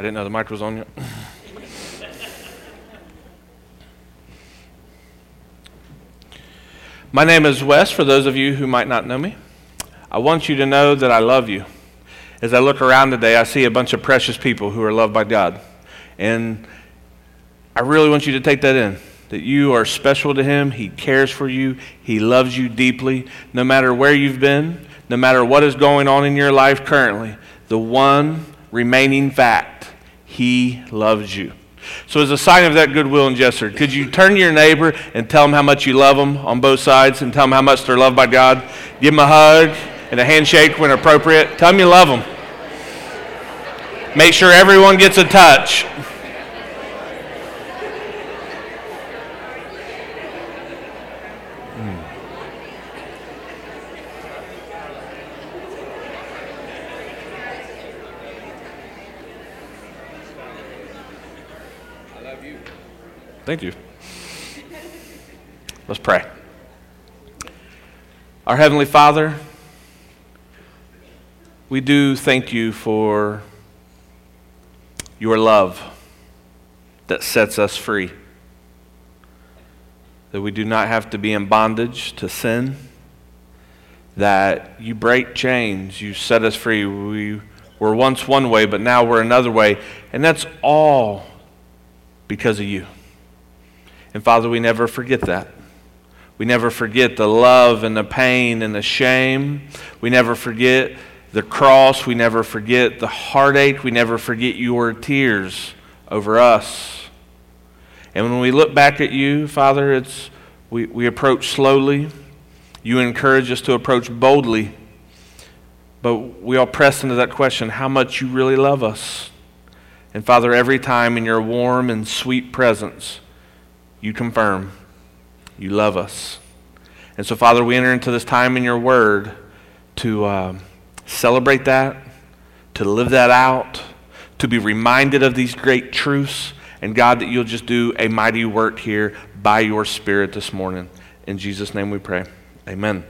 I didn't know the mic was on yet. My name is Wes, for those of you who might not know me. I want you to know that I love you. As I look around today, I see a bunch of precious people who are loved by God. And I really want you to take that in, that you are special to Him. He cares for you. He loves you deeply. No matter where you've been, no matter what is going on in your life currently, the one remaining fact, He loves you. So as a sign of that goodwill and gesture, could you turn to your neighbor and tell them how much you love them on both sides and tell them how much they're loved by God? Give them a hug and a handshake when appropriate. Tell them you love them. Make sure everyone gets a touch. Thank you. Let's pray. Our Heavenly Father, we do thank you for your love that sets us free. That we do not have to be in bondage to sin. That you break chains, you set us free. We were once one way, but now we're another way. And that's all because of you. And Father, we never forget that. We never forget the love and the pain and the shame. We never forget the cross. We never forget the heartache. We never forget your tears over us. And when we look back at you, Father, we approach slowly. You encourage us to approach boldly. But we all press into that question, how much you really love us. And Father, every time in your warm and sweet presence, you confirm you love us. And so, Father, we enter into this time in your word to celebrate that, to live that out, to be reminded of these great truths. And God, that you'll just do a mighty work here by your Spirit this morning. In Jesus' name we pray. Amen.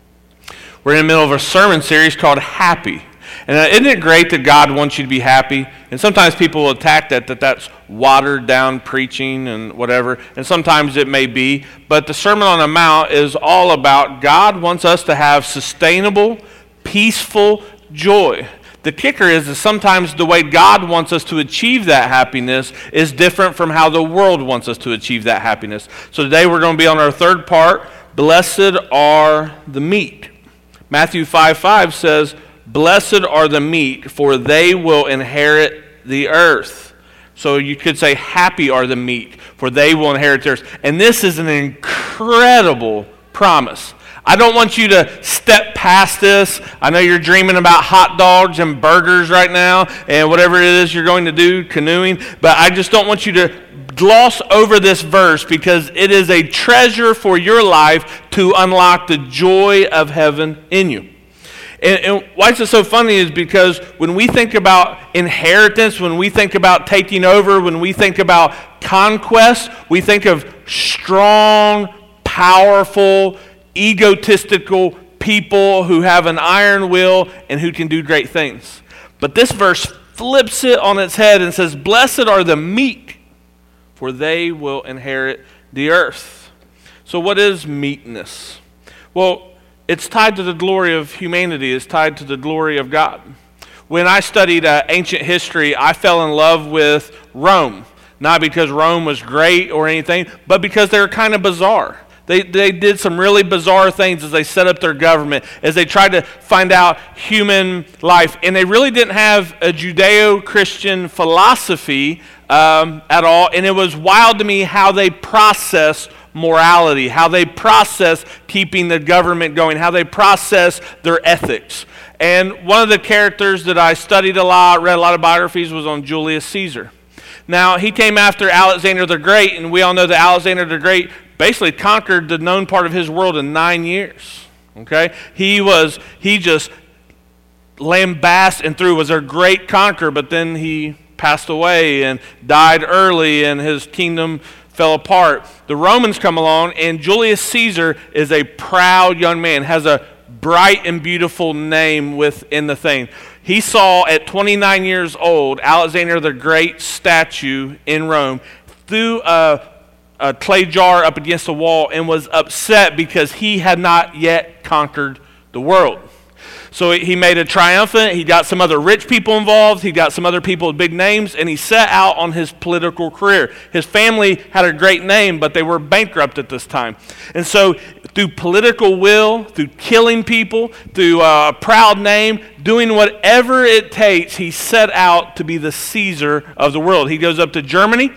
We're in the middle of a sermon series called Happy. And isn't it great that God wants you to be happy? And sometimes people will attack that's watered down preaching and whatever. And sometimes it may be. But the Sermon on the Mount is all about God wants us to have sustainable, peaceful joy. The kicker is that sometimes the way God wants us to achieve that happiness is different from how the world wants us to achieve that happiness. So today we're going to be on our third part, Blessed are the meek. Matthew 5:5 says, Blessed are the meek, for they will inherit the earth. So you could say, happy are the meek, for they will inherit the earth. And this is an incredible promise. I don't want you to step past this. I know you're dreaming about hot dogs and burgers right now and whatever it is you're going to do, canoeing. But I just don't want you to gloss over this verse because it is a treasure for your life to unlock the joy of heaven in you. And why is it so funny is because when we think about inheritance, when we think about taking over, when we think about conquest, we think of strong, powerful, egotistical people who have an iron will and who can do great things. But this verse flips it on its head and says, Blessed are the meek, for they will inherit the earth. So what is meekness? Well, it's tied to the glory of humanity. It's tied to the glory of God. When I studied ancient history, I fell in love with Rome. Not because Rome was great or anything, but because they were kind of bizarre. They did some really bizarre things as they set up their government, as they tried to find out human life. And they really didn't have a Judeo-Christian philosophy at all. And it was wild to me how they processed morality, how they process keeping the government going, how they process their ethics. And one of the characters that I studied a lot, read a lot of biographies, was on Julius Caesar. Now, he came after Alexander the Great, and we all know that Alexander the Great basically conquered the known part of his world in 9 years. Okay? He just lambasted and through, was a great conqueror, but then he passed away and died early, and his kingdom fell apart. The Romans come along, and Julius Caesar is a proud young man, has a bright and beautiful name within the thing. He saw at 29 years old Alexander the Great statue in Rome, threw a clay jar up against the wall, and was upset because he had not yet conquered the world. So he made a triumphant. He got some other rich people involved. He got some other people with big names, and he set out on his political career. His family had a great name, but they were bankrupt at this time. And so through political will, through killing people, through a proud name, doing whatever it takes, he set out to be the Caesar of the world. He goes up to Germany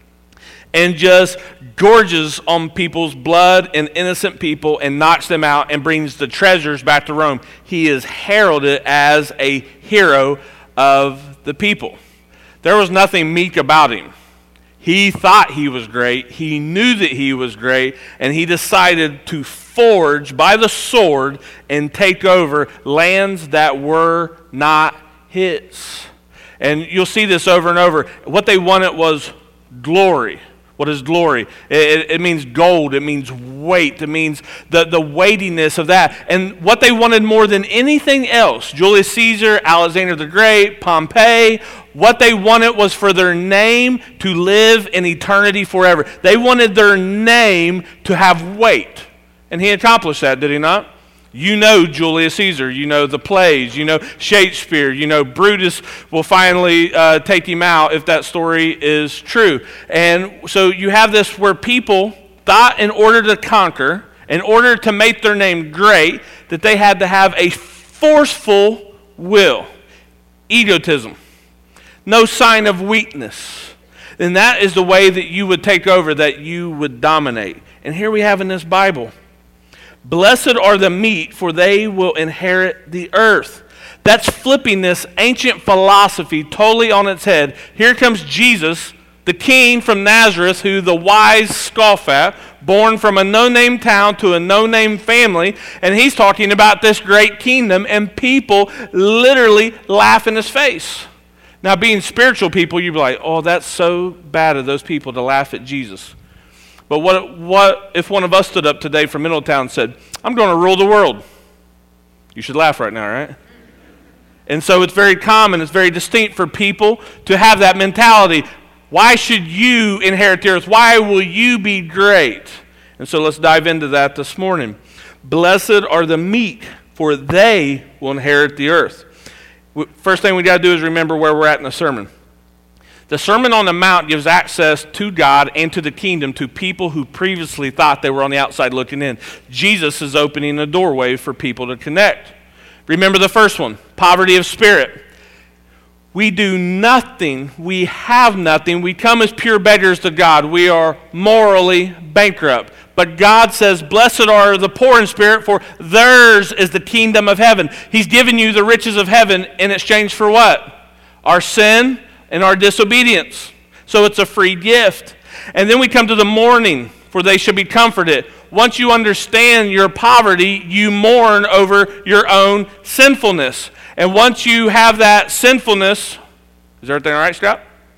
and just gorges on people's blood and innocent people and knocks them out and brings the treasures back to Rome. He is heralded as a hero of the people. There was nothing meek about him. He thought he was great. He knew that he was great, and he decided to forge by the sword and take over lands that were not his. And you'll see this over and over. What they wanted was glory. What is glory? It means gold. It means weight. It means the weightiness of that. And what they wanted more than anything else, Julius Caesar, Alexander the Great, Pompey, what they wanted was for their name to live in eternity forever. They wanted their name to have weight. And he accomplished that, did he not? You know Julius Caesar, you know the plays, you know Shakespeare, you know Brutus will finally take him out if that story is true. And so you have this where people thought in order to conquer, in order to make their name great, that they had to have a forceful will. Egotism. No sign of weakness. And that is the way that you would take over, that you would dominate. And here we have in this Bible, blessed are the meek, for they will inherit the earth. That's flipping this ancient philosophy totally on its head. Here comes Jesus, the king from Nazareth, who the wise scoff at, born from a no-name town to a no-name family, and he's talking about this great kingdom, and people literally laugh in his face. Now, being spiritual people, you'd be like, oh, that's so bad of those people to laugh at Jesus. But what if one of us stood up today from Middletown and said, I'm going to rule the world? You should laugh right now, right? And so it's very common, it's very distinct for people to have that mentality. Why should you inherit the earth? Why will you be great? And so let's dive into that this morning. Blessed are the meek, for they will inherit the earth. First thing we got to do is remember where we're at in the sermon. The Sermon on the Mount gives access to God and to the kingdom to people who previously thought they were on the outside looking in. Jesus is opening a doorway for people to connect. Remember the first one, poverty of spirit. We do nothing, we have nothing, we come as pure beggars to God. We are morally bankrupt. But God says, blessed are the poor in spirit, for theirs is the kingdom of heaven. He's given you the riches of heaven in exchange for what? Our sin and our disobedience. So it's a free gift. And then we come to the mourning, for they shall be comforted. Once you understand your poverty, you mourn over your own sinfulness. And once you have that sinfulness, is everything all right, Scott?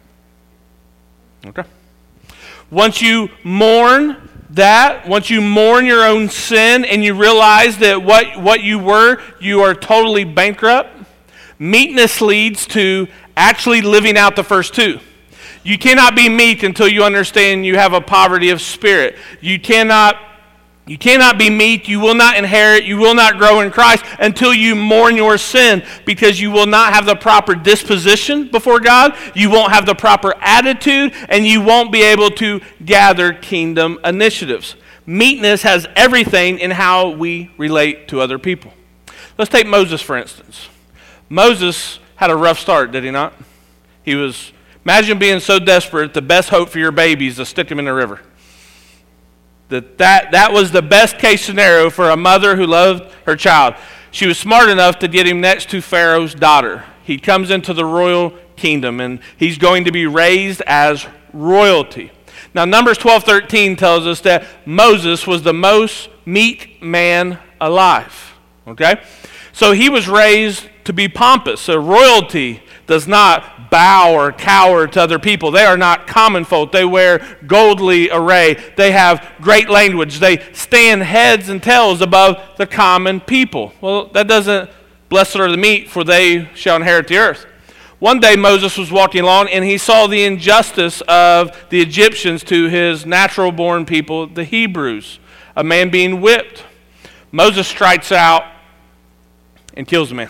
Okay. Once you mourn that, once you mourn your own sin and you realize that what you were, you are totally bankrupt, meekness leads to actually living out the first two. You cannot be meek until you understand you have a poverty of spirit. You cannot be meek, you will not inherit, you will not grow in Christ until you mourn your sin, because you will not have the proper disposition before God, you won't have the proper attitude, and you won't be able to gather kingdom initiatives. Meekness has everything in how we relate to other people. Let's take Moses, for instance. Moses had a rough start, did he not? Imagine being so desperate, the best hope for your baby is to stick him in the river. That was the best case scenario for a mother who loved her child. She was smart enough to get him next to Pharaoh's daughter. He comes into the royal kingdom, and he's going to be raised as royalty. Now, Numbers 12:13 tells us that Moses was the most meek man alive. Okay? So he was raised to be pompous. So royalty does not bow or cower to other people. They are not common folk. They wear goldly array. They have great language. They stand heads and tails above the common people. Well, that doesn't Blessed are the meek, for they shall inherit the earth. One day Moses was walking along, and he saw the injustice of the Egyptians to his natural-born people, the Hebrews, a man being whipped. Moses strikes out and kills the man.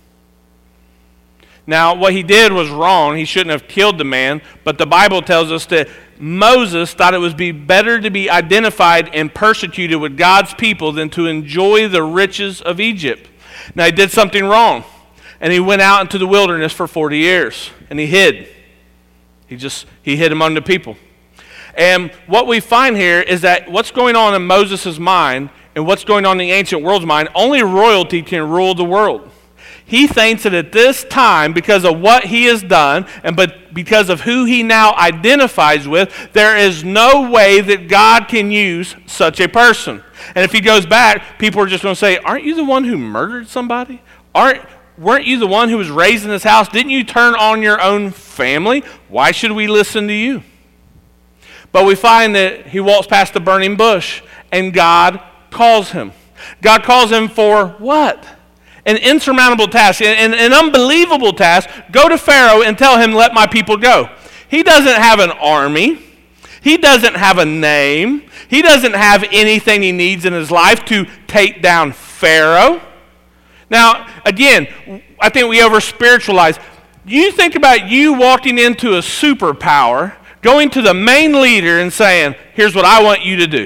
Now, what he did was wrong. He shouldn't have killed the man, but the Bible tells us that Moses thought it would be better to be identified and persecuted with God's people than to enjoy the riches of Egypt. Now, he did something wrong, and he went out into the wilderness for 40 years, and he hid. He hid among the people. And what we find here is that what's going on in Moses' mind and what's going on in the ancient world's mind, only royalty can rule the world. He thinks that at this time, because of what he has done, but because of who he now identifies with, there is no way that God can use such a person. And if he goes back, people are just going to say, aren't you the one who murdered somebody? Weren't you the one who was raised in this house? Didn't you turn on your own family? Why should we listen to you? But we find that he walks past the burning bush, and God calls him. God calls him for what? An insurmountable task, an unbelievable task. Go to Pharaoh and tell him, let my people go. He doesn't have an army. He doesn't have a name. He doesn't have anything he needs in his life to take down Pharaoh. Now, again, I think we over-spiritualize. You think about you walking into a superpower, going to the main leader and saying, here's what I want you to do.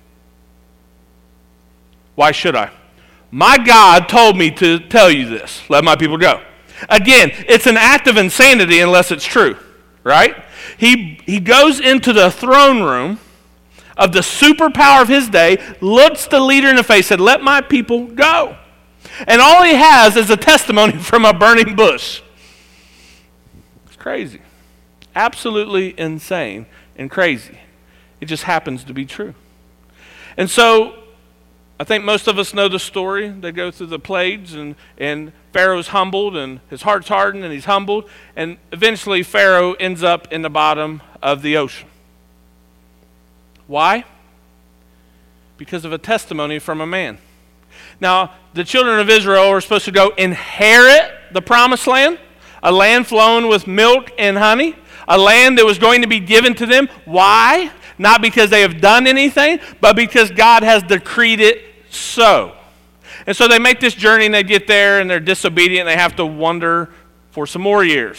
Why should I? My God told me to tell you this. Let my people go. Again, it's an act of insanity unless it's true, right? He goes into the throne room of the superpower of his day, looks the leader in the face, said, let my people go. And all he has is a testimony from a burning bush. It's crazy. Absolutely insane and crazy. It just happens to be true. And so, I think most of us know the story. They go through the plagues, and Pharaoh's humbled, and his heart's hardened, and he's humbled. And eventually, Pharaoh ends up in the bottom of the ocean. Why? Because of a testimony from a man. Now, the children of Israel are supposed to go inherit the promised land, a land flowing with milk and honey, a land that was going to be given to them. Why? Not because they have done anything, but because God has decreed it so. And so they make this journey, and they get there, and they're disobedient, and they have to wander for some more years.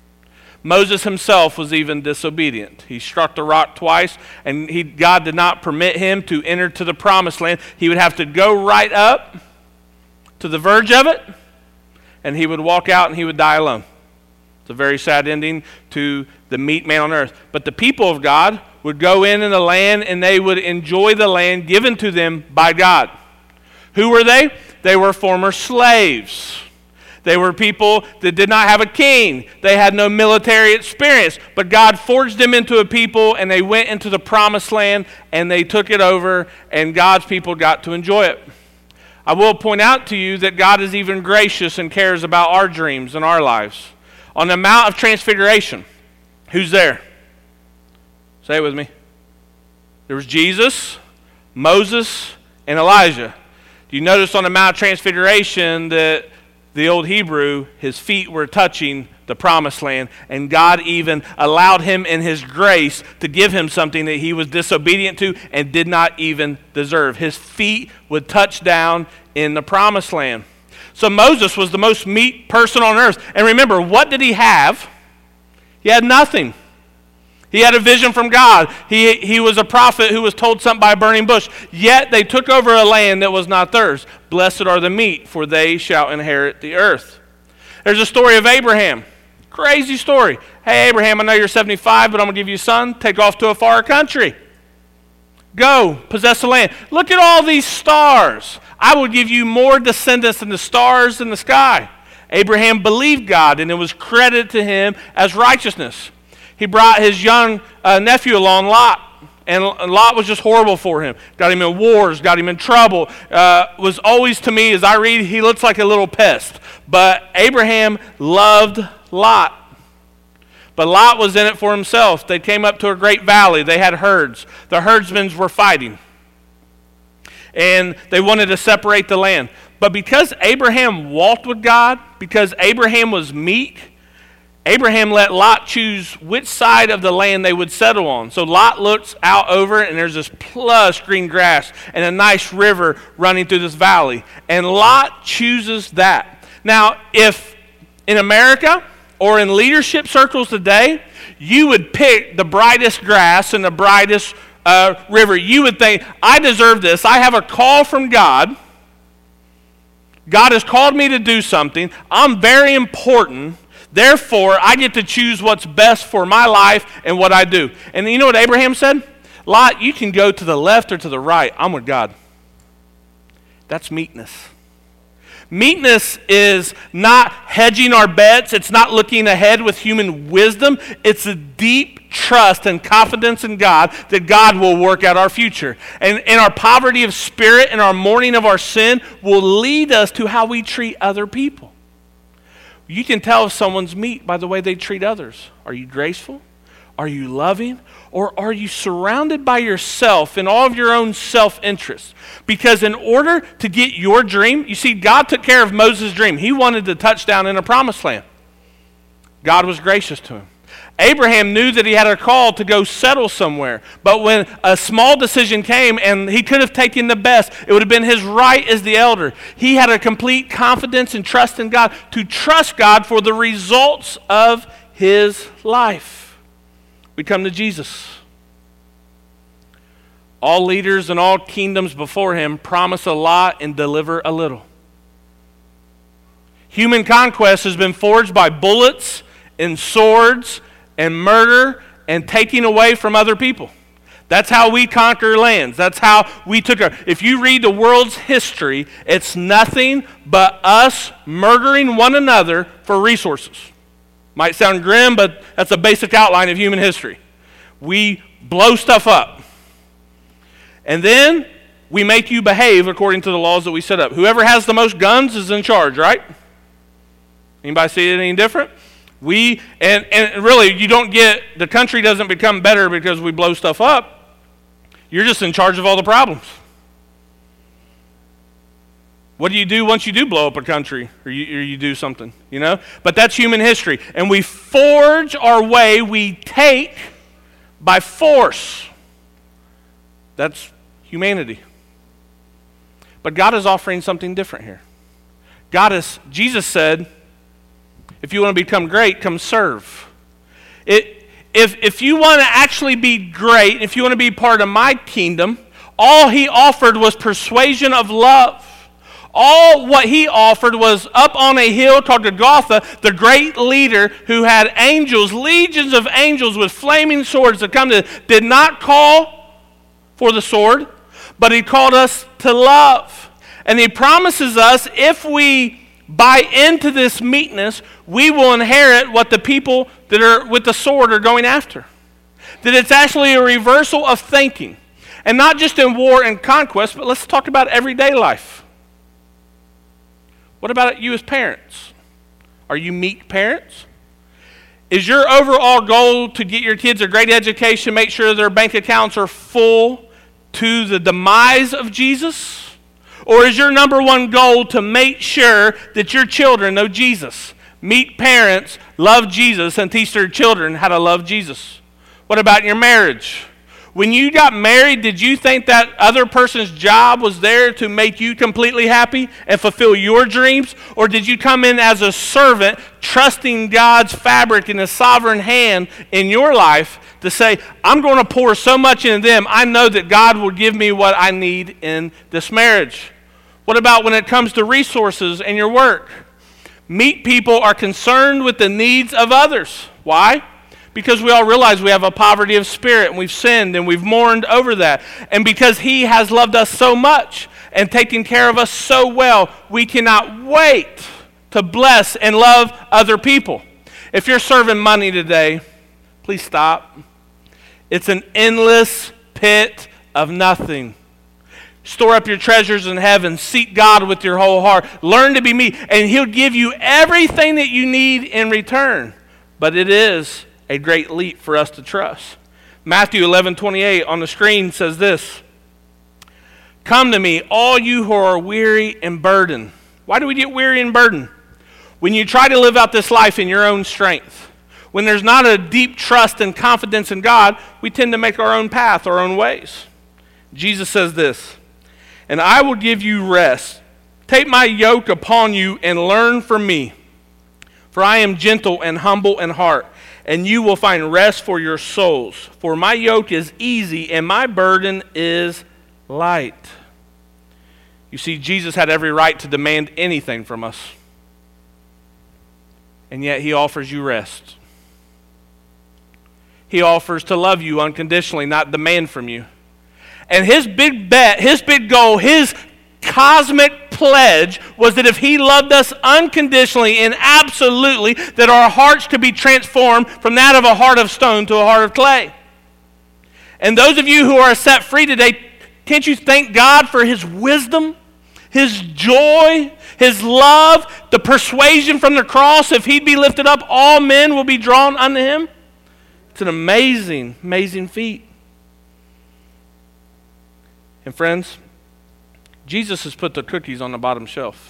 Moses himself was even disobedient. He struck the rock twice, and God did not permit him to enter to the promised land. He would have to go right up to the verge of it, and he would walk out, and he would die alone. It's a very sad ending to the meek man on earth. But the people of God would go in the land, and they would enjoy the land given to them by God. Who were they? They were former slaves. They were people that did not have a king. They had no military experience. But God forged them into a people, and they went into the promised land, and they took it over, and God's people got to enjoy it. I will point out to you that God is even gracious and cares about our dreams and our lives. On the Mount of Transfiguration, who's there? Say it with me. There was Jesus, Moses, and Elijah. Do you notice on the Mount of Transfiguration that the old Hebrew, his feet were touching the promised land, and God even allowed him in his grace to give him something that he was disobedient to and did not even deserve. His feet would touch down in the promised land. So Moses was the most meek person on earth. And remember, what did he have? He had nothing. He had a vision from God. He was a prophet who was told something by a burning bush. Yet they took over a land that was not theirs. Blessed are the meek, for they shall inherit the earth. There's a story of Abraham. Crazy story. Hey, Abraham, I know you're 75, but I'm going to give you a son. Take off to a far country. Go, possess the land. Look at all these stars. I will give you more descendants than the stars in the sky. Abraham believed God, and it was credited to him as righteousness. He brought his young nephew along, Lot, and Lot was just horrible for him. Got him in wars, got him in trouble. Was always, to me, as I read, he looks like a little pest. But Abraham loved Lot. But Lot was in it for himself. They came up to a great valley. They had herds. The herdsmen were fighting. And they wanted to separate the land. But because Abraham walked with God, because Abraham was meek, Abraham let Lot choose which side of the land they would settle on. So Lot looks out over it, and there's this plush green grass and a nice river running through this valley. And Lot chooses that. Now, if in America or in leadership circles today, you would pick the brightest grass and the brightest river, you would think, I deserve this. I have a call from God. God has called me to do something. I'm very important. Therefore, I get to choose what's best for my life and what I do. And you know what Abraham said? Lot, you can go to the left or to the right. I'm with God. That's meekness. Meekness is not hedging our bets. It's not looking ahead with human wisdom. It's a deep trust and confidence in God that God will work out our future. And in our poverty of spirit and our mourning of our sin will lead us to how we treat other people. You can tell if someone's meek by the way they treat others. Are you graceful? Are you loving? Or are you surrounded by yourself and all of your own self-interest? Because in order to get your dream, you see, God took care of Moses' dream. He wanted to touch down in a promised land. God was gracious to him. Abraham knew that he had a call to go settle somewhere. But when a small decision came and he could have taken the best, it would have been his right as the elder. He had a complete confidence and trust in God to trust God for the results of his life. We come to Jesus. All leaders and all kingdoms before him promise a lot and deliver a little. Human conquest has been forged by bullets and swords and murder and taking away from other people. That's how we conquer lands. That's how we took our... If you read the world's history, it's nothing but us murdering one another for resources. Might sound grim, but that's a basic outline of human history. We blow stuff up. And then we make you behave according to the laws that we set up. Whoever has the most guns is in charge, right? Anybody see it any different? And really, you don't get, the country doesn't become better because we blow stuff up. You're just in charge of all the problems. What do you do once you do blow up a country or you do something, you know? But that's human history. And we forge our way, we take by force. That's humanity. But God is offering something different here. Jesus said, if you want to become great, come serve. If you want to actually be great, if you want to be part of my kingdom, all he offered was persuasion of love. All what he offered was up on a hill called Golgotha, the great leader who had angels, legions of angels with flaming swords that come to, did not call for the sword, but he called us to love. And he promises us if we buy into this meekness, we will inherit what the people that are with the sword are going after. That it's actually a reversal of thinking. And not just in war and conquest, but let's talk about everyday life. What about you as parents? Are you meek parents? Is your overall goal to get your kids a great education, make sure their bank accounts are full to the demise of Jesus? Or is your number one goal to make sure that your children know Jesus? Meet parents, love Jesus, and teach their children how to love Jesus. What about your marriage? When you got married, did you think that other person's job was there to make you completely happy and fulfill your dreams? Or did you come in as a servant, trusting God's fabric in His sovereign hand in your life to say, I'm going to pour so much into them, I know that God will give me what I need in this marriage? What about when it comes to resources and your work? Meek people are concerned with the needs of others. Why? Because we all realize we have a poverty of spirit and we've sinned and we've mourned over that. And because He has loved us so much and taken care of us so well, we cannot wait to bless and love other people. If you're serving money today, please stop. It's an endless pit of nothing. Store up your treasures in heaven. Seek God with your whole heart. Learn to be meek, and He'll give you everything that you need in return. But it is a great leap for us to trust. Matthew 11:28 on the screen says this: Come to me, all you who are weary and burdened, Why do we get weary and burdened? When you try to live out this life in your own strength, when there's not a deep trust and confidence in God, we tend to make our own path, our own ways. Jesus says this, "And I will give you rest. Take my yoke upon you and learn from me. For I am gentle and humble in heart, and you will find rest for your souls. For my yoke is easy and my burden is light." You see, Jesus had every right to demand anything from us. And yet he offers you rest. He offers to love you unconditionally, not demand from you. And his big bet, his big goal, his cosmic pledge was that if he loved us unconditionally and absolutely, that our hearts could be transformed from that of a heart of stone to a heart of clay. And those of you who are set free today, can't you thank God for his wisdom, his joy, his love, the persuasion from the cross? If he'd be lifted up, all men will be drawn unto him. It's an amazing, amazing feat. And friends, Jesus has put the cookies on the bottom shelf.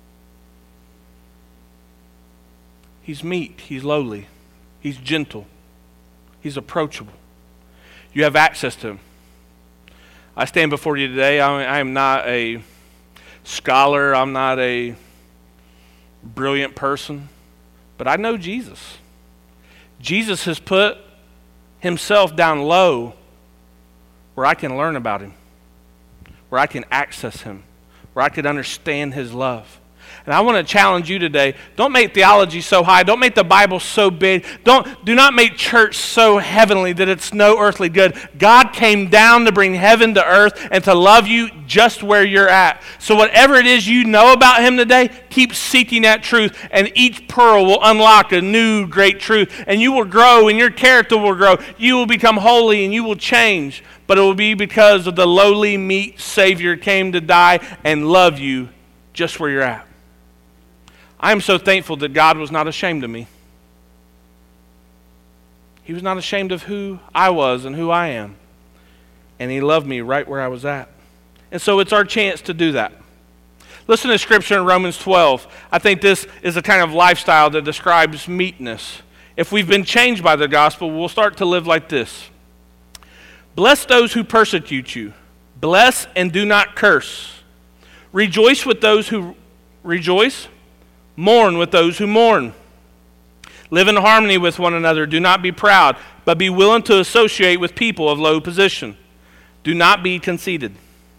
He's meek, he's lowly, he's gentle, he's approachable. You have access to him. I stand before you today. I am not a scholar, I'm not a brilliant person, but I know Jesus. Jesus has put himself down low where I can learn about him, where I can access him, where I can understand his love. And I want to challenge you today. Don't make theology so high. Don't make the Bible so big. Do not make church so heavenly that it's no earthly good. God came down to bring heaven to earth and to love you just where you're at. So whatever it is you know about him today, keep seeking that truth, and each pearl will unlock a new great truth. And you will grow, and your character will grow. You will become holy, and you will change. But it will be because of the lowly, meek Savior came to die and love you just where you're at. I am so thankful that God was not ashamed of me. He was not ashamed of who I was and who I am. And he loved me right where I was at. And so it's our chance to do that. Listen to Scripture in Romans 12. I think this is a kind of lifestyle that describes meekness. If we've been changed by the gospel, we'll start to live like this. "Bless those who persecute you. Bless and do not curse. Rejoice with those who rejoice. Mourn with those who mourn. Live in harmony with one another. Do not be proud, but be willing to associate with people of low position. Do not be conceited.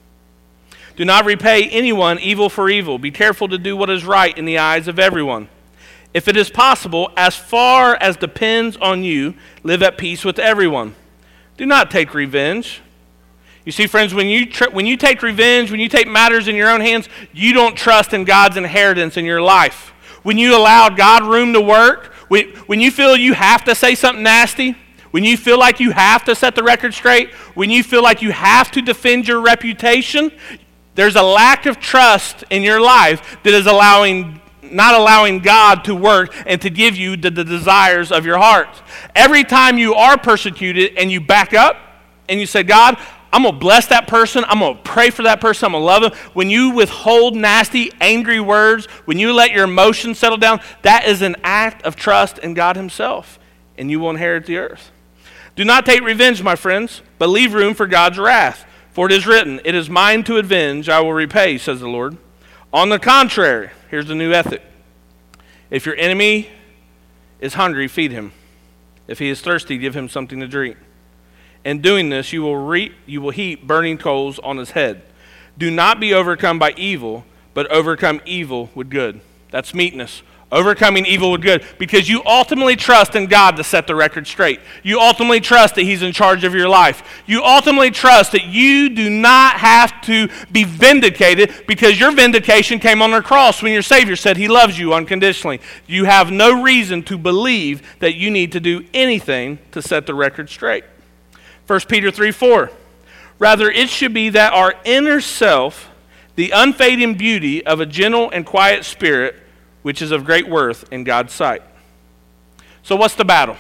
Do not repay anyone evil for evil. Be careful to do what is right in the eyes of everyone. If it is possible, as far as depends on you, live at peace with everyone. Do not take revenge." You see, friends, when you take revenge, when you take matters in your own hands, you don't trust in God's inheritance in your life. When you allow God room to work, when you feel you have to say something nasty, when you feel like you have to set the record straight, when you feel like you have to defend your reputation, there's a lack of trust in your life that is not allowing God to work and to give you the desires of your heart. Every time you are persecuted and you back up and you say, "God, I'm going to bless that person. I'm going to pray for that person. I'm going to love them." When you withhold nasty, angry words, when you let your emotions settle down, that is an act of trust in God himself, and you will inherit the earth. Do not take revenge, my friends, but leave room for God's wrath. For it is written, "It is mine to avenge, I will repay," says the Lord. On the contrary, here's the new ethic. If your enemy is hungry, feed him. If he is thirsty, give him something to drink. In doing this, you will heap burning coals on his head. Do not be overcome by evil, but overcome evil with good. That's meekness. Overcoming evil with good. Because you ultimately trust in God to set the record straight. You ultimately trust that he's in charge of your life. You ultimately trust that you do not have to be vindicated, because your vindication came on the cross when your Savior said he loves you unconditionally. You have no reason to believe that you need to do anything to set the record straight. 1 Peter 3:4. Rather, it should be that our inner self, the unfading beauty of a gentle and quiet spirit, which is of great worth in God's sight. So what's the battle?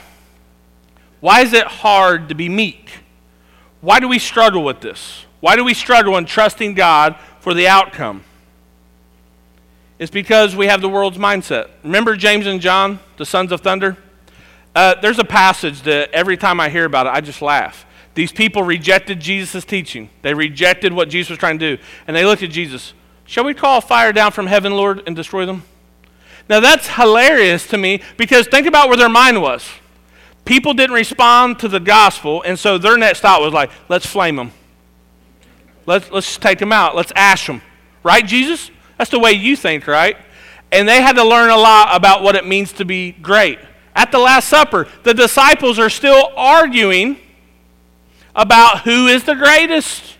Why is it hard to be meek? Why do we struggle with this? Why do we struggle in trusting God for the outcome? It's because we have the world's mindset. Remember James and John, the sons of thunder? There's a passage that every time I hear about it, I just laugh. These people rejected Jesus' teaching. They rejected what Jesus was trying to do. And they looked at Jesus. Shall we call fire down from heaven, Lord, and destroy them? Now that's hilarious to me because think about where their mind was. People didn't respond to the gospel, and so their next thought was like, let's flame them. Let's take them out. Let's ash them. Right, Jesus? That's the way you think, right? And they had to learn a lot about what it means to be great. At the Last Supper, the disciples are still arguing about who is the greatest.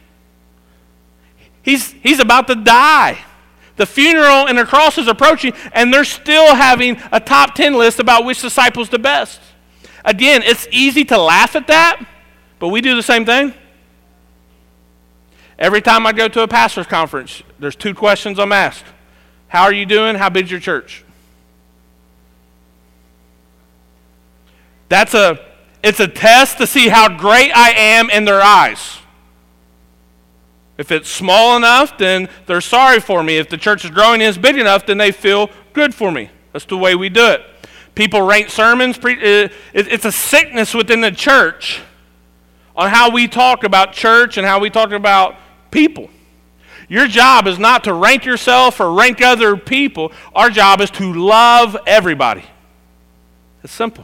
He's about to die. The funeral and the cross is approaching, and they're still having a top 10 list about which disciple's the best. Again, it's easy to laugh at that, but we do the same thing. Every time I go to a pastor's conference, there's 2 questions I'm asked. How are you doing? How big's your church? It's a test to see how great I am in their eyes. If it's small enough, then they're sorry for me. If the church is growing and is big enough, then they feel good for me. That's the way we do it. People rank sermons. It's a sickness within the church on how we talk about church and how we talk about people. Your job is not to rank yourself or rank other people. Our job is to love everybody. It's simple.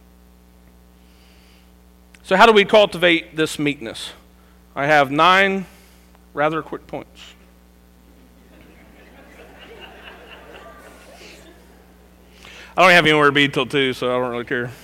So how do we cultivate this meekness? I have 9 rather quick points. I don't have anywhere to be till 2, so I don't really care.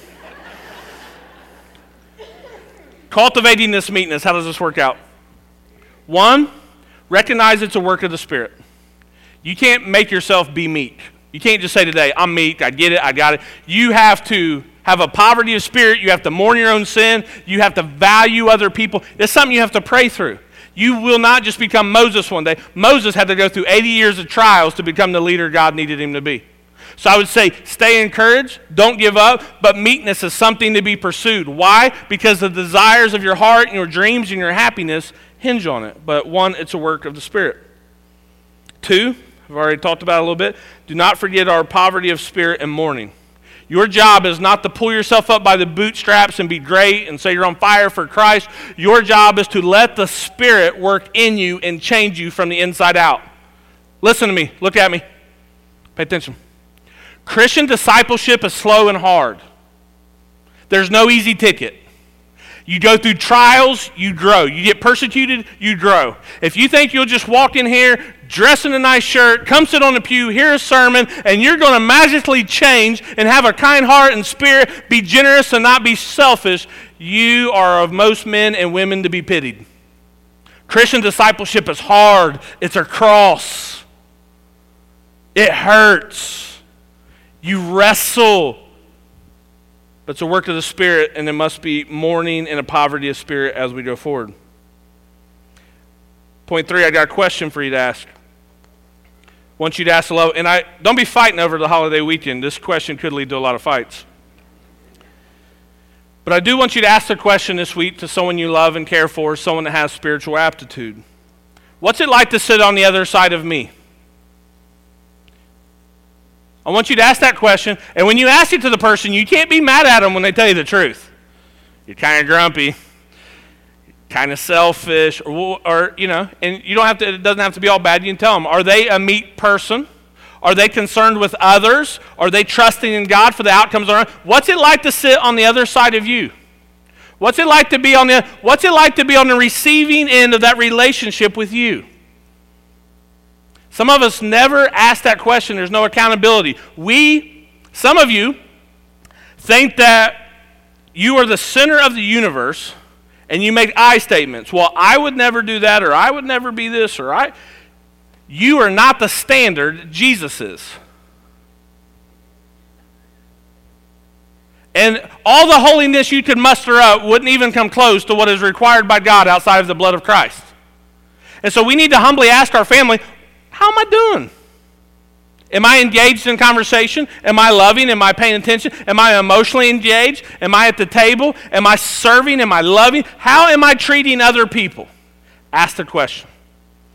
Cultivating this meekness, how does this work out? 1, recognize it's a work of the Spirit. You can't make yourself be meek. You can't just say today, I'm meek, I get it, I got it. You have to have a poverty of spirit. You have to mourn your own sin. You have to value other people. It's something you have to pray through. You will not just become Moses one day. Moses had to go through 80 years of trials to become the leader God needed him to be. So I would say stay encouraged, don't give up, but meekness is something to be pursued. Why? Because the desires of your heart and your dreams and your happiness hinge on it. But 1, it's a work of the Spirit. 2, I've already talked about it a little bit. Do not forget our poverty of spirit and mourning. Your job is not to pull yourself up by the bootstraps and be great and say you're on fire for Christ. Your job is to let the Spirit work in you and change you from the inside out. Listen to me. Look at me. Pay attention. Christian discipleship is slow and hard. There's no easy ticket. You go through trials, you grow. You get persecuted, you grow. If you think you'll just walk in here, dress in a nice shirt, come sit on the pew, hear a sermon, and you're going to magically change and have a kind heart and spirit, be generous and not be selfish, you are of most men and women to be pitied. Christian discipleship is hard. It's a cross. It hurts. You wrestle. But it's a work of the Spirit, and there must be mourning and a poverty of spirit as we go forward. Point 3, I got a question for you to ask. I want you to ask hello, and don't be fighting over the holiday weekend. This question could lead to a lot of fights. But I do want you to ask the question this week to someone you love and care for, someone that has spiritual aptitude. What's it like to sit on the other side of me? I want you to ask that question, and when you ask it to the person, you can't be mad at them when they tell you the truth. You're kind of grumpy, kind of selfish, or you know, and you don't have to. It doesn't have to be all bad. You can tell them: are they a meek person? Are they concerned with others? Are they trusting in God for the outcomes around? What's it like to sit on the other side of you? What's it like to be on the receiving end of that relationship with you? Some of us never ask that question. There's no accountability. Some of you think that you are the center of the universe and you make I statements. Well, I would never do that, or I would never be this, or you are not the standard, Jesus is. And all the holiness you could muster up wouldn't even come close to what is required by God outside of the blood of Christ. And so we need to humbly ask our family, how am I doing? Am I engaged in conversation? Am I loving? Am I paying attention? Am I emotionally engaged? Am I at the table? Am I serving? Am I loving? How am I treating other people? Ask the question.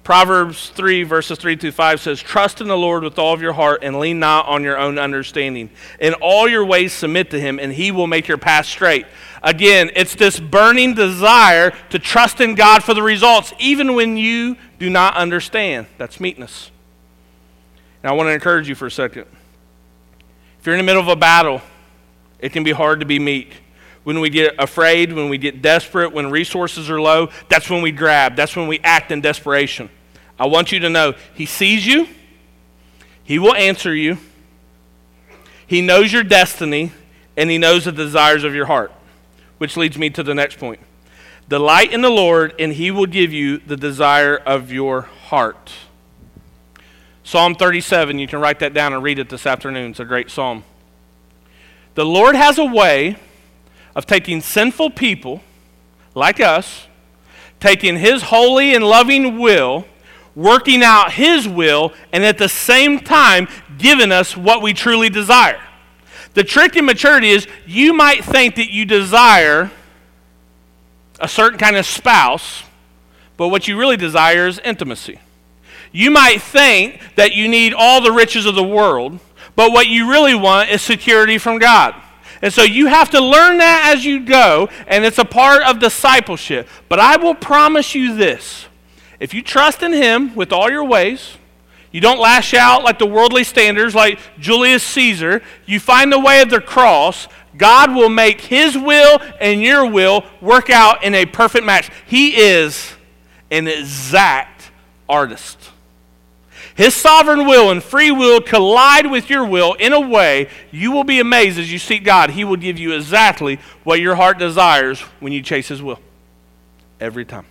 Proverbs 3, verses 3 through 5 says, "Trust in the Lord with all of your heart and lean not on your own understanding. In all your ways submit to him, and he will make your path straight." Again, it's this burning desire to trust in God for the results, even when you do not understand. That's meekness. Now, I want to encourage you for a second. If you're in the middle of a battle, it can be hard to be meek. When we get afraid, when we get desperate, when resources are low, that's when we grab. That's when we act in desperation. I want you to know he sees you. He will answer you. He knows your destiny, and he knows the desires of your heart, which leads me to the next point. Delight in the Lord, and he will give you the desire of your heart. Psalm 37, you can write that down and read it this afternoon. It's a great psalm. The Lord has a way of taking sinful people like us, taking his holy and loving will, working out his will, and at the same time giving us what we truly desire. The trick in maturity is you might think that you desire a certain kind of spouse, but what you really desire is intimacy. You might think that you need all the riches of the world, but what you really want is security from God. And so you have to learn that as you go, and it's a part of discipleship. But I will promise you this. If you trust in him with all your ways, you don't lash out like the worldly standards, like Julius Caesar, you find the way of the cross, God will make his will and your will work out in a perfect match. He is an exact artist. His sovereign will and free will collide with your will in a way you will be amazed as you seek God. He will give you exactly what your heart desires when you chase his will. Every time.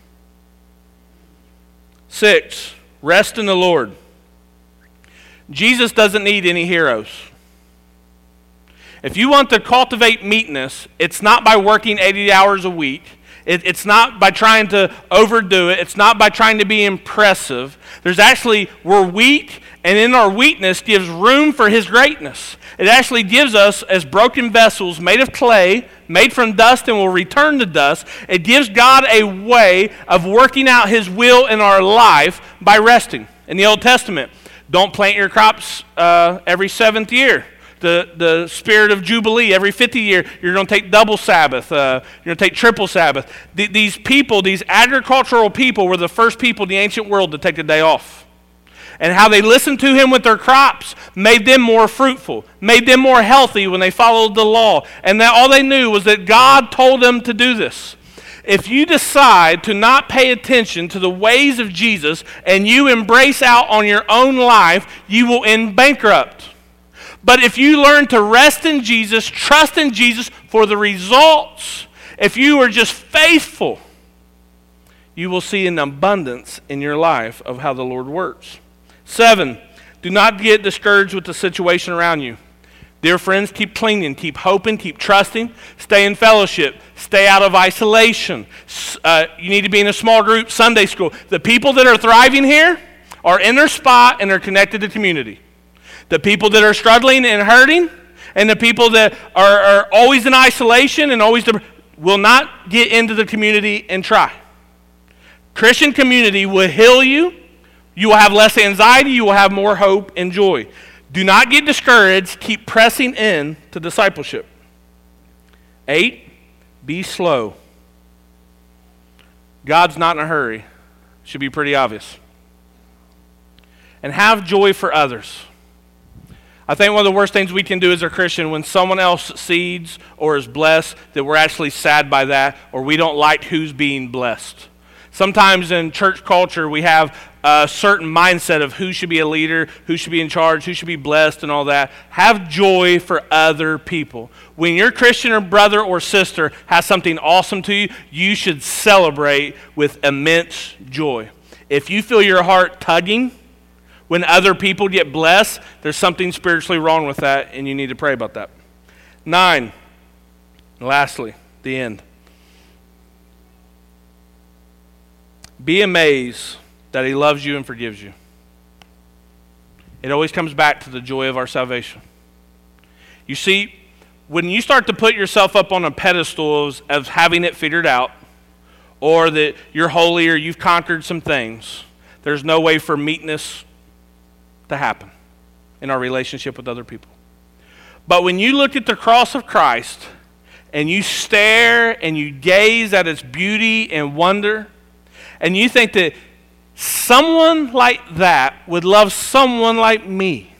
6, rest in the Lord. Jesus doesn't need any heroes. If you want to cultivate meekness, it's not by working 80 hours a week. It's not by trying to overdo it. It's not by trying to be impressive. We're weak, and in our weakness gives room for his greatness. It actually gives us, as broken vessels made of clay, made from dust and will return to dust, it gives God a way of working out his will in our life by resting. In the Old Testament, don't plant your crops every 7th year. The spirit of Jubilee, every 50th year, you're going to take double Sabbath. You're going to take triple Sabbath. These people, these agricultural people, were the first people in the ancient world to take a day off. And how they listened to him with their crops made them more fruitful, made them more healthy when they followed the law. And that all they knew was that God told them to do this. If you decide to not pay attention to the ways of Jesus and you embrace out on your own life, you will end bankrupt. But if you learn to rest in Jesus, trust in Jesus for the results, if you are just faithful, you will see an abundance in your life of how the Lord works. 7, do not get discouraged with the situation around you. Dear friends, keep clinging, keep hoping, keep trusting, stay in fellowship, stay out of isolation. You need to be in a small group, Sunday school. The people that are thriving here are in their spot and they're connected to community. The people that are struggling and hurting, and the people that are always in isolation and always will not get into the community and try. Christian community will heal you. You will have less anxiety. You will have more hope and joy. Do not get discouraged. Keep pressing in to discipleship. 8, be slow. God's not in a hurry. Should be pretty obvious. And have joy for others. I think one of the worst things we can do as a Christian when someone else succeeds or is blessed, that we're actually sad by that, or we don't like who's being blessed. Sometimes in church culture, we have a certain mindset of who should be a leader, who should be in charge, who should be blessed and all that. Have joy for other people. When your Christian or brother or sister has something awesome to you, you should celebrate with immense joy. If you feel your heart tugging when other people get blessed, there's something spiritually wrong with that, and you need to pray about that. 9, lastly, the end. Be amazed that he loves you and forgives you. It always comes back to the joy of our salvation. You see, when you start to put yourself up on a pedestal of having it figured out, or that you're holy or you've conquered some things, there's no way for meekness to happen in our relationship with other people. But when you look at the cross of Christ and you stare and you gaze at its beauty and wonder, and you think that someone like that would love someone like me,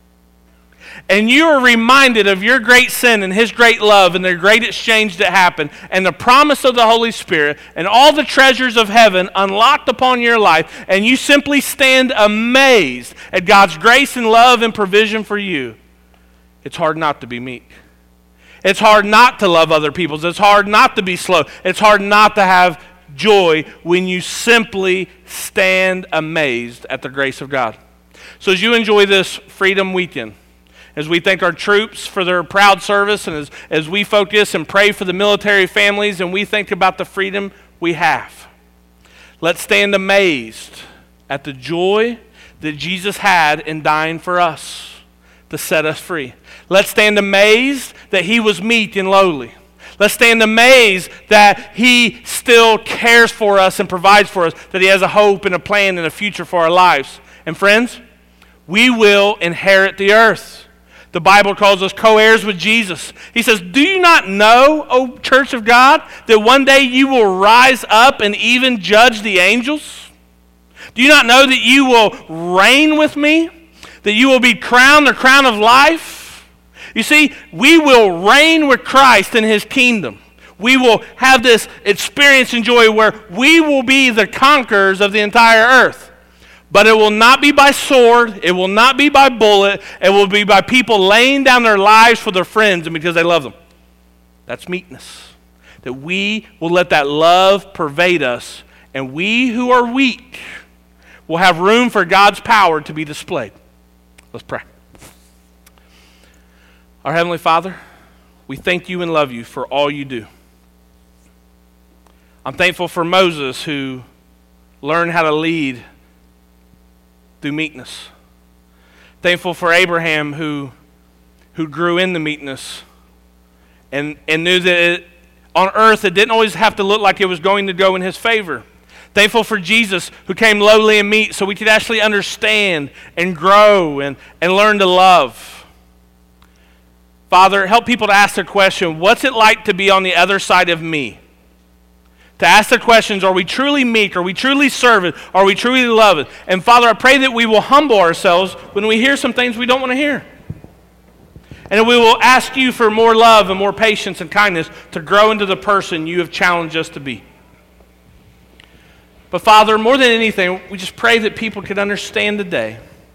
and you are reminded of your great sin and his great love and the great exchange that happened and the promise of the Holy Spirit and all the treasures of heaven unlocked upon your life, and you simply stand amazed at God's grace and love and provision for you, it's hard not to be meek. It's hard not to love other people. It's hard not to be slow. It's hard not to have joy when you simply stand amazed at the grace of God. So as you enjoy this Freedom Weekend, as we thank our troops for their proud service, and as we focus and pray for the military families, and we think about the freedom we have, let's stand amazed at the joy that Jesus had in dying for us to set us free. Let's stand amazed that he was meek and lowly. Let's stand amazed that he still cares for us and provides for us, that he has a hope and a plan and a future for our lives. And friends, we will inherit the earth. The Bible calls us co-heirs with Jesus. He says, do you not know, O church of God, that one day you will rise up and even judge the angels? Do you not know that you will reign with me? That you will be crowned the crown of life? You see, we will reign with Christ in his kingdom. We will have this experience and joy where we will be the conquerors of the entire earth. But it will not be by sword, it will not be by bullet, it will be by people laying down their lives for their friends and because they love them. That's meekness. That we will let that love pervade us, and we who are weak will have room for God's power to be displayed. Let's pray. Our Heavenly Father, we thank you and love you for all you do. I'm thankful for Moses, who learned how to lead through meekness. Thankful for Abraham, who grew in the meekness and knew that on earth it didn't always have to look like it was going to go in his favor. Thankful for Jesus, who came lowly and meek so we could actually understand and grow and learn to love. Father, help people to ask the question, what's it like to be on the other side of me? To ask the questions, are we truly meek? Are we truly servant? Are we truly loving? And Father, I pray that we will humble ourselves when we hear some things we don't want to hear. And we will ask you for more love and more patience and kindness to grow into the person you have challenged us to be. But Father, more than anything, we just pray that people could understand today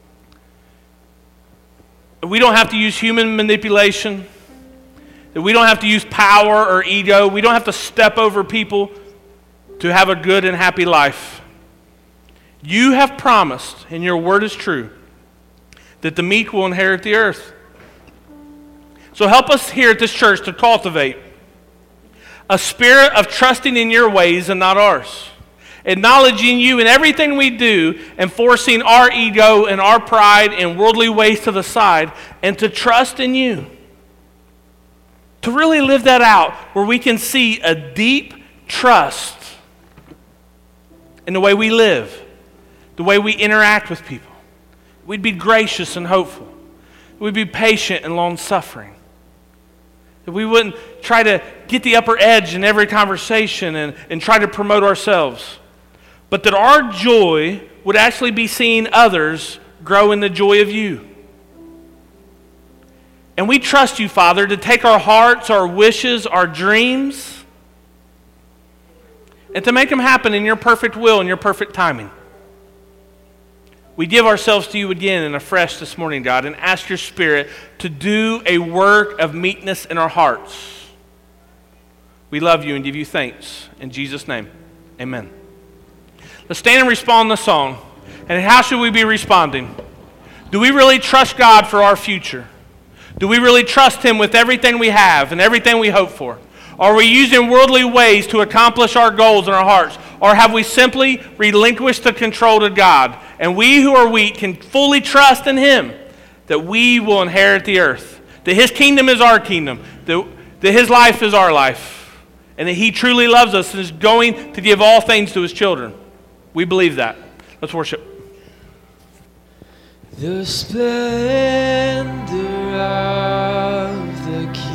that we don't have to use human manipulation, that we don't have to use power or ego, we don't have to step over people to have a good and happy life. You have promised, and your word is true, that the meek will inherit the earth. So help us here at this church to cultivate a spirit of trusting in your ways and not ours. Acknowledging you in everything we do and forcing our ego and our pride and worldly ways to the side and to trust in you. To really live that out where we can see a deep trust in the way we live, the way we interact with people. We'd be gracious and hopeful. We'd be patient and long-suffering. That we wouldn't try to get the upper edge in every conversation and try to promote ourselves. But that our joy would actually be seeing others grow in the joy of you. And we trust you, Father, to take our hearts, our wishes, our dreams, and to make them happen in your perfect will and your perfect timing. We give ourselves to you again and afresh this morning, God, and ask your Spirit to do a work of meekness in our hearts. We love you and give you thanks. In Jesus' name, amen. Let's stand and respond to the song. And how should we be responding? Do we really trust God for our future? Do we really trust him with everything we have and everything we hope for? Are we using worldly ways to accomplish our goals in our hearts? Or have we simply relinquished the control to God? And we who are weak can fully trust in him that we will inherit the earth. That his kingdom is our kingdom. That his life is our life. And that he truly loves us and is going to give all things to his children. We believe that. Let's Let's worship. The splendor of